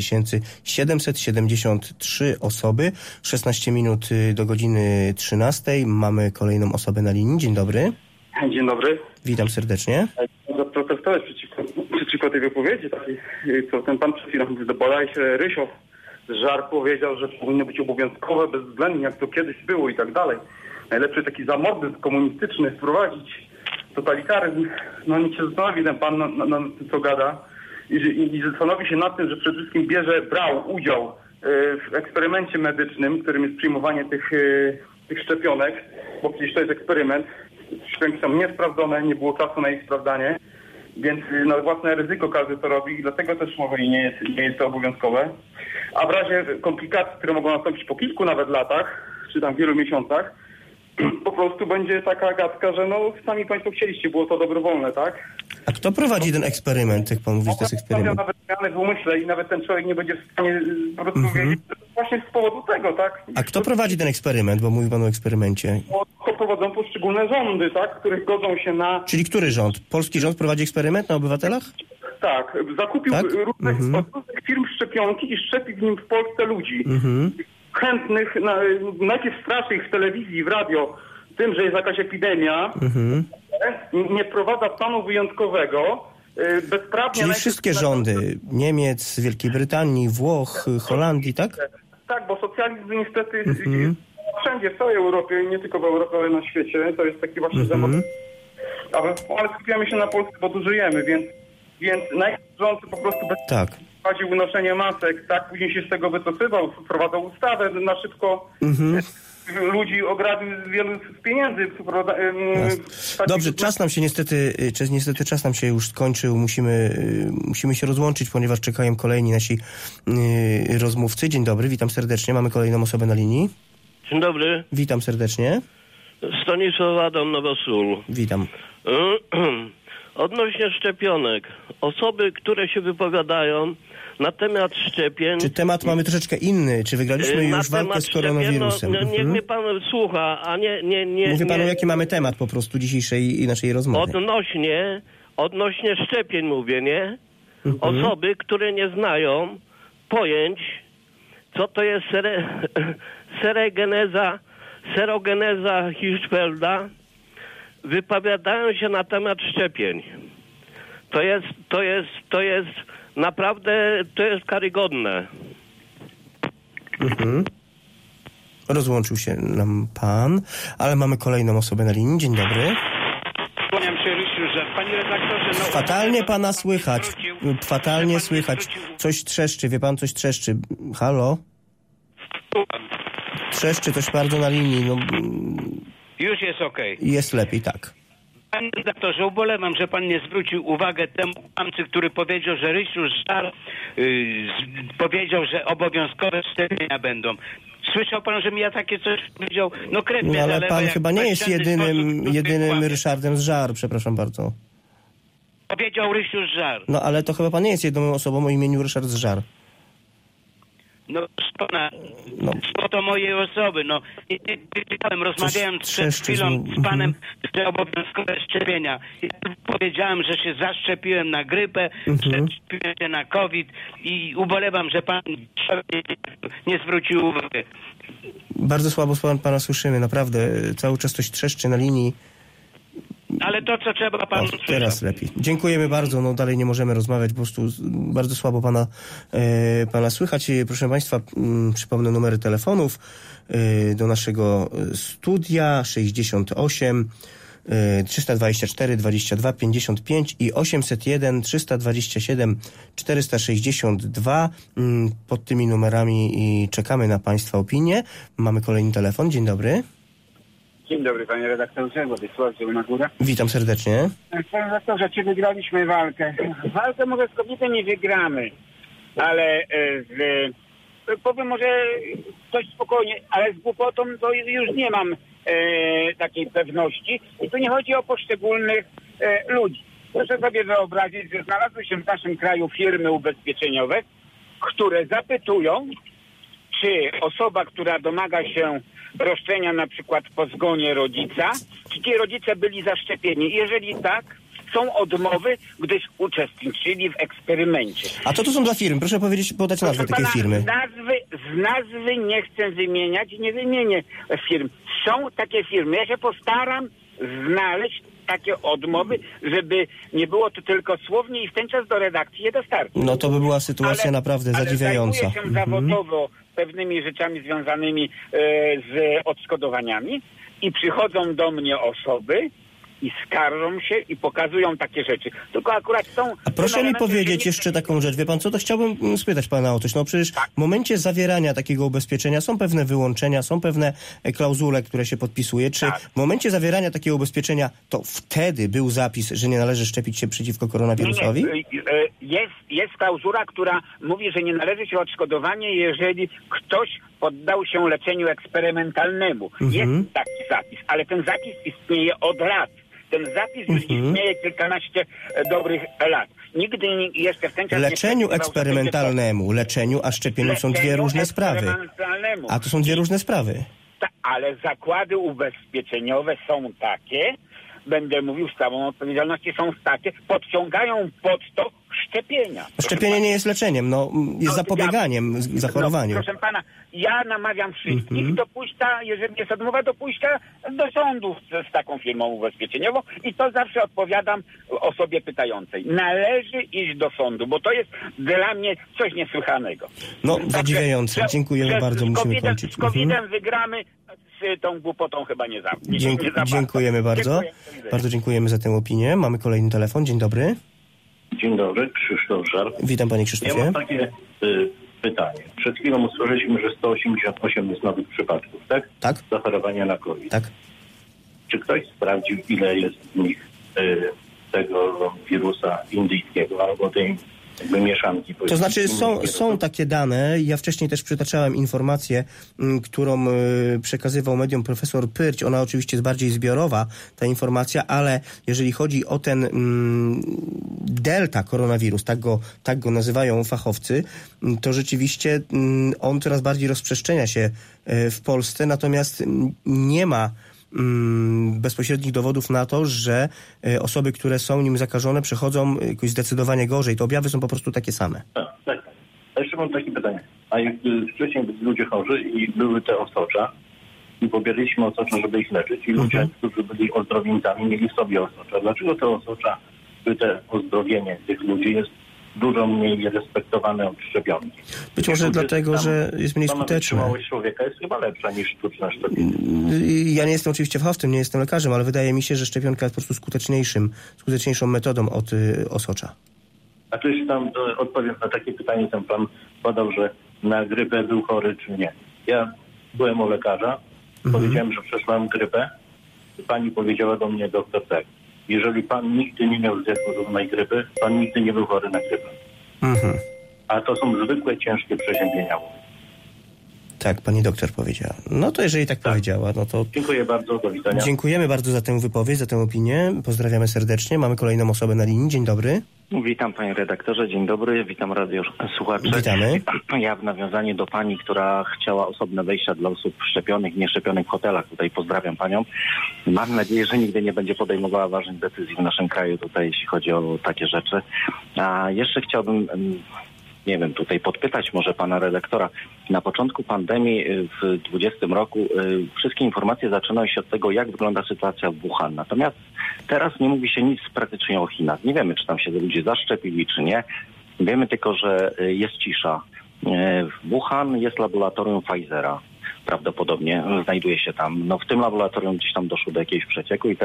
773 osoby. 16 minut do godziny 13. Mamy kolejną osobę na linii. Dzień dobry. Dzień dobry. Witam serdecznie. Zaprotestować przeciwko tej wypowiedzi takiej, co ten pan przed chwilą mówił, bodajże Rysio z żartu powiedział, że powinno być obowiązkowe, bezwzględnie, jak to kiedyś było i tak dalej. Najlepszy taki zamordyzm komunistyczny wprowadzić, totalitaryzm. No niech się zastanowi ten pan na tym, co gada i zastanowi się nad tym, że przede wszystkim brał udział w eksperymencie medycznym, którym jest przyjmowanie tych szczepionek, bo przecież to jest eksperyment. Szczepionki są niesprawdzone, nie było czasu na ich sprawdzanie, więc na własne ryzyko każdy to robi i dlatego też może i nie jest to obowiązkowe. A w razie komplikacji, które mogą nastąpić po kilku nawet latach, czy tam wielu miesiącach, po prostu będzie taka gadka, że no sami państwo chcieliście, było to dobrowolne, tak? A kto prowadzi ten eksperyment, jak pan mówi, że to jest eksperyment? Nawet zmiany w umyśle i nawet ten człowiek nie będzie w stanie po prostu wiedzieć, co to właśnie z powodu tego, tak? A kto prowadzi ten eksperyment, bo mówi pan o eksperymencie? To prowadzą poszczególne rządy, tak? Które godzą się na... Czyli który rząd? Polski rząd prowadzi eksperyment na obywatelach? Tak, zakupił różnych firm szczepionki i szczepi w nim w Polsce ludzi. Chętnych, najpierw straszy ich w telewizji, w radio tym, że jest jakaś epidemia, nie wprowadza stanu wyjątkowego, bezprawnie... Czyli wszystkie rządy, Niemiec, Wielkiej Brytanii, Włoch, Holandii, tak? Tak, bo socjalizm niestety wszędzie, w całej Europie, nie tylko w Europie, ale na świecie, to jest taki właśnie temat. Ale skupiamy się na Polsce, bo tu żyjemy, więc najpierw rząd po prostu prowadził unoszenie masek, tak, później się z tego wycofywał, wprowadzał ustawę na szybko, ludzi ograbił wielu z pieniędzy. Dobrze, czas nam się niestety czas nam się już skończył, musimy się rozłączyć, ponieważ czekają kolejni nasi rozmówcy. Dzień dobry, witam serdecznie, mamy kolejną osobę na linii. Dzień dobry. Witam serdecznie. Stanisław Adam, Nowa Sól. Witam. Odnośnie szczepionek, osoby, które się wypowiadają na temat szczepień... Czy temat mamy troszeczkę inny? Czy wygraliśmy już walkę z koronawirusem? Niech mnie pan słucha, a nie... Mówię panu, jaki mamy temat po prostu dzisiejszej naszej rozmowy. Odnośnie szczepień mówię, nie? Osoby, które nie znają pojęć, co to jest serogeneza Hirschfelda, wypowiadają się na temat szczepień. To jest naprawdę, to jest karygodne. Rozłączył się nam pan, ale mamy kolejną osobę na linii. Dzień dobry. Kłaniam się, Rysiu, że panie redaktorze... Fatalnie pana słychać. Fatalnie słychać. Coś trzeszczy, wie pan, coś trzeszczy. Halo? Trzeszczy coś bardzo na linii. Już jest okej. Jest lepiej, tak. Panie redaktorze, ubolewam, że pan nie zwrócił uwagę temu kłamcy, który powiedział, że Rysiu Żar powiedział, że obowiązkowe szczepienia będą. Słyszał pan, że mi ja takie coś powiedział? No krew mnie ale zalewa, pan chyba nie jest jedynym Ryszardem z Żar, przepraszam bardzo. Powiedział Rysiu Żar. No ale to chyba pan nie jest jedyną osobą o imieniu Ryszard z Żar. No, to mojej osoby. No, rozmawiałem przed chwilą z panem, że obowiązkowe szczepienia. Ja powiedziałem, że się zaszczepiłem na grypę, zaszczepiłem się na COVID i ubolewam, że pan nie zwrócił uwagi. Bardzo słabo pana słyszymy, naprawdę. Cały czas coś trzeszczy na linii. Ale to, co trzeba panu teraz lepiej. Dziękujemy bardzo. No dalej nie możemy rozmawiać, po prostu bardzo słabo pana słychać. Proszę państwa, przypomnę numery telefonów do naszego studia 68 324 22 55 i 801 327 462. Pod tymi numerami i czekamy na państwa opinie. Mamy kolejny telefon. Dzień dobry. Dzień dobry, panie redaktorze, Władysław Zielona Góra. Witam serdecznie. Panie redaktorze, czy wygraliśmy walkę? Walkę może z kobietą nie wygramy, ale powiem może dość spokojnie, ale z głupotą to już nie mam takiej pewności. I tu nie chodzi o poszczególnych ludzi. Proszę sobie wyobrazić, że znalazły się w naszym kraju firmy ubezpieczeniowe, które zapytują, czy osoba, która domaga się roszczenia na przykład po zgonie rodzica, czy ci rodzice byli zaszczepieni. Jeżeli tak, są odmowy, gdyż uczestniczyli w eksperymencie. A co to są za firmy? Proszę podać nazwę takiej firmy. Z nazwy nie chcę wymieniać, nie wymienię firm. Są takie firmy. Ja się postaram znaleźć takie odmowy, żeby nie było to tylko słownie i w ten czas do redakcji je dostarczyć. No to by była sytuacja naprawdę zadziwiająca. Ale zajmuję się zawodowo pewnymi rzeczami związanymi z odszkodowaniami i przychodzą do mnie osoby i skarżą się i pokazują takie rzeczy. Tylko akurat są... A proszę mi powiedzieć jeszcze taką rzecz, wie pan co, to chciałbym spytać pana o coś. No przecież w momencie zawierania takiego ubezpieczenia są pewne wyłączenia, są pewne klauzule, które się podpisuje. Czy w momencie zawierania takiego ubezpieczenia to wtedy był zapis, że nie należy szczepić się przeciwko koronawirusowi? Jest klauzula, która mówi, że nie należy się odszkodowanie, jeżeli ktoś poddał się leczeniu eksperymentalnemu. Jest taki zapis, ale ten zapis istnieje od lat. Ten zapis już istnieje kilkanaście dobrych lat. Nigdy jeszcze w ten czas leczeniu eksperymentalnemu, leczeniu, a szczepieniu są dwie różne sprawy. A to są dwie różne sprawy. Ale zakłady ubezpieczeniowe są takie, będę mówił z całą odpowiedzialnością, są takie, podciągają pod to szczepienia. Szczepienie nie jest leczeniem, jest zapobieganiem zachorowaniu. Proszę pana, ja namawiam wszystkich do pójścia, jeżeli jest odmowa, do pójścia do sądu z taką firmą ubezpieczeniową i to zawsze odpowiadam osobie pytającej. Należy iść do sądu, bo to jest dla mnie coś niesłychanego. Zadziwiające. Dziękujemy bardzo, musimy kończyć. Z COVID-em wygramy, z tą głupotą chyba nie Dziękujemy bardzo. Bardzo dziękujemy za tę opinię. Mamy kolejny telefon. Dzień dobry. Dzień dobry, Krzysztof Żar. Witam panie Krzysztofie. Ja mam takie pytanie. Przed chwilą usłyszeliśmy, że 188 jest nowych przypadków, tak? Tak. Zachorowania na COVID. Tak. Czy ktoś sprawdził, ile jest w nich tego wirusa indyjskiego albo tej mieszanki? To znaczy są takie dane. Ja wcześniej też przytaczałem informację, którą przekazywał mediom profesor Pyrć. Ona oczywiście jest bardziej zbiorowa, ta informacja, ale jeżeli chodzi o ten delta koronawirus, tak go nazywają fachowcy, to rzeczywiście on coraz bardziej rozprzestrzenia się w Polsce, natomiast nie ma bezpośrednich dowodów na to, że osoby, które są nim zakażone, przechodzą jakoś zdecydowanie gorzej. To objawy są po prostu takie same. Tak. A jeszcze mam takie pytanie. A jak wcześniej byli ludzie chorzy i były te osocza i pobieraliśmy osocza, żeby ich leczyć i ludzie, którzy byli ozdrowieńcami, mieli w sobie osocza. Dlaczego te osocza, te ozdrowienie tych ludzi jest dużo mniej respektowane od szczepionki? Być może dlatego, że jest mniej skuteczne. Wytrzymałość człowieka jest chyba lepsza niż sztuczne szczepienie. Ja nie jestem oczywiście fachowcem, nie jestem lekarzem, ale wydaje mi się, że szczepionka jest po prostu skuteczniejszą metodą od osocza. A tu jeszcze tam odpowiem na takie pytanie, tam pan podał, że na grypę był chory czy nie. Ja byłem u lekarza, powiedziałem, że przeszłam grypę. Pani powiedziała do mnie, doktor, tak, jeżeli pan nigdy nie miał zdiagnozowanej grypy, pan nigdy nie był chory na grypę. A to są zwykłe, ciężkie przeziębienia. Tak, pani doktor powiedziała. No to jeżeli tak powiedziała, no to... Dziękuję bardzo, do widzenia. Dziękujemy bardzo za tę wypowiedź, za tę opinię. Pozdrawiamy serdecznie. Mamy kolejną osobę na linii. Dzień dobry. Witam panie redaktorze, dzień dobry, witam radiosłuchaczy. Witamy. Ja w nawiązaniu do pani, która chciała osobne wejścia dla osób szczepionych, nieszczepionych w hotelach, tutaj pozdrawiam panią. Mam nadzieję, że nigdy nie będzie podejmowała ważnych decyzji w naszym kraju tutaj, jeśli chodzi o takie rzeczy. A jeszcze chciałbym... nie wiem, tutaj podpytać może pana redaktora. Na początku pandemii w 2020 roku wszystkie informacje zaczynały się od tego, jak wygląda sytuacja w Wuhan. Natomiast teraz nie mówi się nic praktycznie o Chinach. Nie wiemy, czy tam się ludzie zaszczepili, czy nie. Wiemy tylko, że jest cisza. W Wuhan jest laboratorium Pfizera. Prawdopodobnie znajduje się tam. No w tym laboratorium gdzieś tam doszło do jakiegoś przecieku i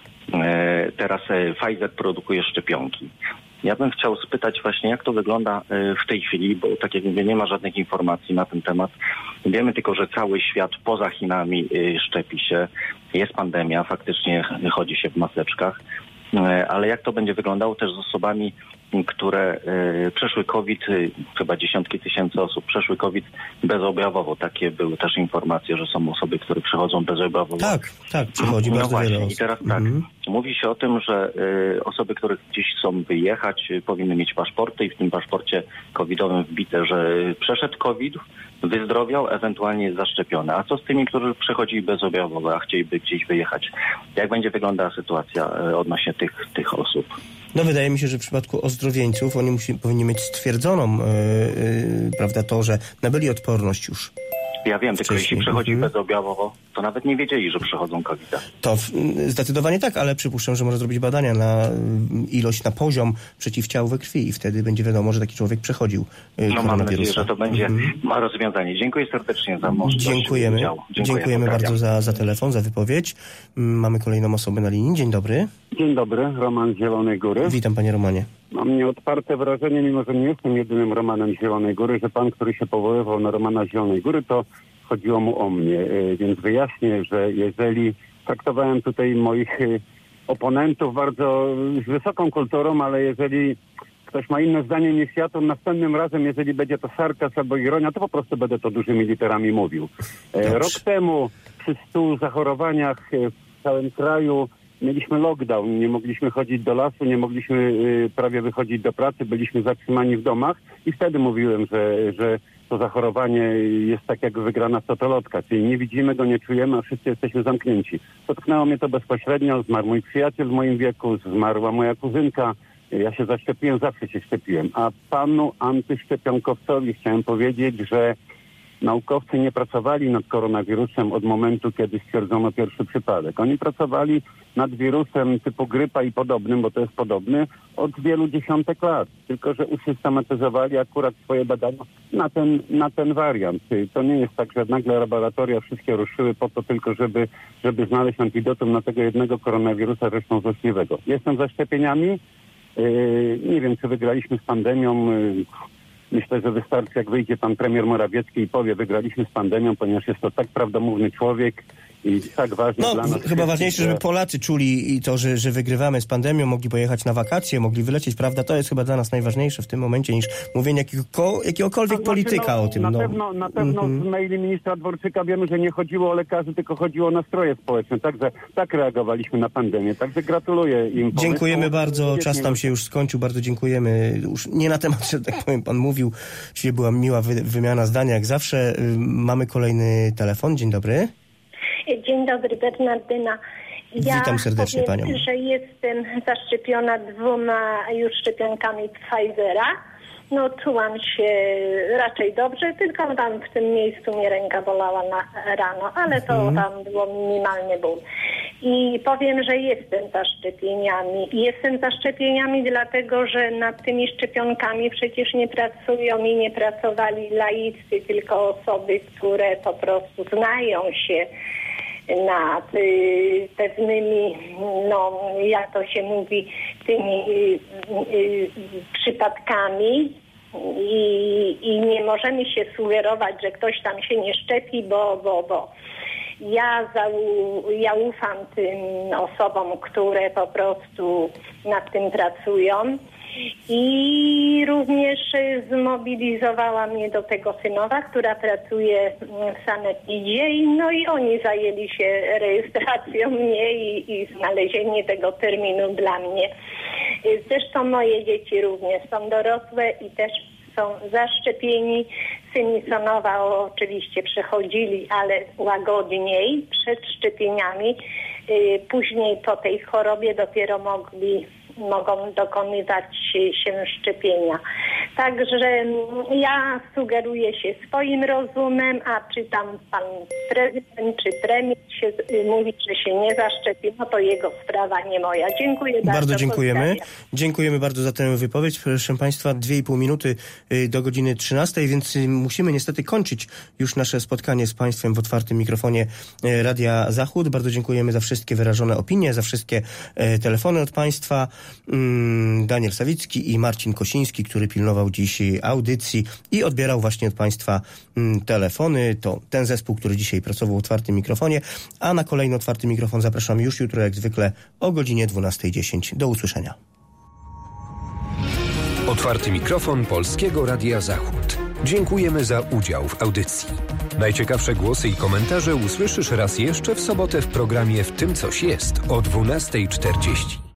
teraz Pfizer produkuje szczepionki. Ja bym chciał spytać właśnie, jak to wygląda w tej chwili, bo tak jak mówię, nie ma żadnych informacji na ten temat. Wiemy tylko, że cały świat poza Chinami szczepi się. Jest pandemia, faktycznie chodzi się w maseczkach. Ale jak to będzie wyglądało też z osobami, które przeszły COVID, chyba dziesiątki tysięcy osób przeszły COVID bezobjawowo. Takie były też informacje, że są osoby, które przychodzą bezobjawowo. Tak, przychodzi bardzo wiele osób. I teraz tak, mówi się o tym, że osoby, które gdzieś chcą wyjechać, powinny mieć paszporty i w tym paszporcie covidowym wbite, że przeszedł COVID, wyzdrowiał, ewentualnie jest zaszczepiony. A co z tymi, którzy przechodzili bezobjawowo, a chcieliby gdzieś wyjechać? Jak będzie wyglądała sytuacja odnośnie tych osób? No wydaje mi się, że w przypadku ozdrowieńców oni powinni mieć stwierdzoną, prawda, to, że nabyli odporność już. Ja wiem, tylko jeśli przechodzi bezobjawowo, to nawet nie wiedzieli, że przechodzą COVID-a. To zdecydowanie tak, ale przypuszczam, że może zrobić badania na ilość, na poziom przeciwciał we krwi i wtedy będzie wiadomo, że taki człowiek przechodził koronawirusa. Mam nadzieję, że to będzie rozwiązanie. Dziękuję serdecznie za możliwość. Dziękujemy bardzo za telefon, za wypowiedź. Mamy kolejną osobę na linii. Dzień dobry. Dzień dobry, Roman z Zielonej Góry. Witam panie Romanie. Mam nieodparte wrażenie, mimo że nie jestem jedynym Romanem z Zielonej Góry, że pan, który się powoływał na Romana z Zielonej Góry, to chodziło mu o mnie. Więc wyjaśnię, że jeżeli traktowałem tutaj moich oponentów bardzo z wysoką kulturą, ale jeżeli ktoś ma inne zdanie niż ja, to następnym razem, jeżeli będzie to sarkazm albo ironia, to po prostu będę to dużymi literami mówił. Rok temu przy 100 zachorowaniach w całym kraju mieliśmy lockdown, nie mogliśmy chodzić do lasu, nie mogliśmy prawie wychodzić do pracy, byliśmy zatrzymani w domach i wtedy mówiłem, że to zachorowanie jest tak jak wygrana totolotka, czyli nie widzimy go, nie czujemy, a wszyscy jesteśmy zamknięci. Dotknęło mnie to bezpośrednio, zmarł mój przyjaciel w moim wieku, zmarła moja kuzynka, ja się zaszczepiłem, zawsze się szczepiłem. A panu antyszczepionkowcowi chciałem powiedzieć, że naukowcy nie pracowali nad koronawirusem od momentu, kiedy stwierdzono pierwszy przypadek. Oni pracowali nad wirusem typu grypa i podobnym, bo to jest podobny, od wielu dziesiątek lat. Tylko że usystematyzowali akurat swoje badania na ten wariant. To nie jest tak, że nagle laboratoria wszystkie ruszyły po to tylko, żeby znaleźć antidotum na tego jednego koronawirusa, zresztą złośliwego. Jestem za szczepieniami. Nie wiem, czy wygraliśmy z pandemią. Myślę, że wystarczy, jak wyjdzie pan premier Morawiecki i powie, wygraliśmy z pandemią, ponieważ jest to tak prawdomówny człowiek i tak ważny dla nas. Chyba ważniejsze, żeby Polacy czuli i to, że wygrywamy z pandemią, mogli pojechać na wakacje, mogli wylecieć, prawda? To jest chyba dla nas najważniejsze w tym momencie niż mówienie jakiegokolwiek polityka o tym. Na pewno z maili ministra Dworczyka wiemy, że nie chodziło o lekarzy, tylko chodziło o nastroje społeczne. Także tak reagowaliśmy na pandemię. Także gratuluję im. Dziękujemy bardzo. Czas nam się już skończył. Bardzo dziękujemy. Już nie na temat, że tak powiem, pan mówił. Dzisiaj była miła wymiana zdania, jak zawsze. Mamy kolejny telefon. Dzień dobry. Dzień dobry, Bernardyna. Witam serdecznie panią. Że jestem zaszczepiona 2 już szczepionkami Pfizera. No czułam się raczej dobrze, tylko tam w tym miejscu mnie ręka bolała rano, ale to tam było minimalny ból. I powiem, że jestem za szczepieniami. Jestem za szczepieniami dlatego, że nad tymi szczepionkami przecież nie pracują i nie pracowali laicy, tylko osoby, które po prostu znają się nad pewnymi, jak to się mówi, tymi przypadkami i nie możemy się sugerować, że ktoś tam się nie szczepi, bo. Ja ufam tym osobom, które po prostu nad tym pracują i również zmobilizowała mnie do tego synowa, która pracuje w sanepidzie i oni zajęli się rejestracją mnie i znalezienie tego terminu dla mnie. Zresztą moje dzieci również są dorosłe i też są zaszczepieni. Syn i synowa oczywiście przechodzili, ale łagodniej przed szczepieniami. Później po tej chorobie dopiero mogą dokonywać się szczepienia. Także ja sugeruję się swoim rozumem, a czy tam pan prezydent czy premier mówi, że się nie zaszczepi, no to jego sprawa, nie moja. Dziękuję bardzo. Bardzo dziękujemy. Dziękujemy bardzo za tę wypowiedź. Proszę państwa, 2,5 minuty do godziny 13, więc musimy niestety kończyć już nasze spotkanie z państwem w otwartym mikrofonie Radia Zachód. Bardzo dziękujemy za wszystkie wyrażone opinie, za wszystkie telefony od państwa. Daniel Sawicki i Marcin Kosiński, który pilnował dziś audycji i odbierał właśnie od państwa telefony. To ten zespół, który dzisiaj pracował w otwartym mikrofonie, a na kolejny otwarty mikrofon zapraszam już jutro, jak zwykle o godzinie 12:10. Do usłyszenia. Otwarty mikrofon Polskiego Radia Zachód. Dziękujemy za udział w audycji. Najciekawsze głosy i komentarze usłyszysz raz jeszcze w sobotę w programie W tym coś jest o 12:40.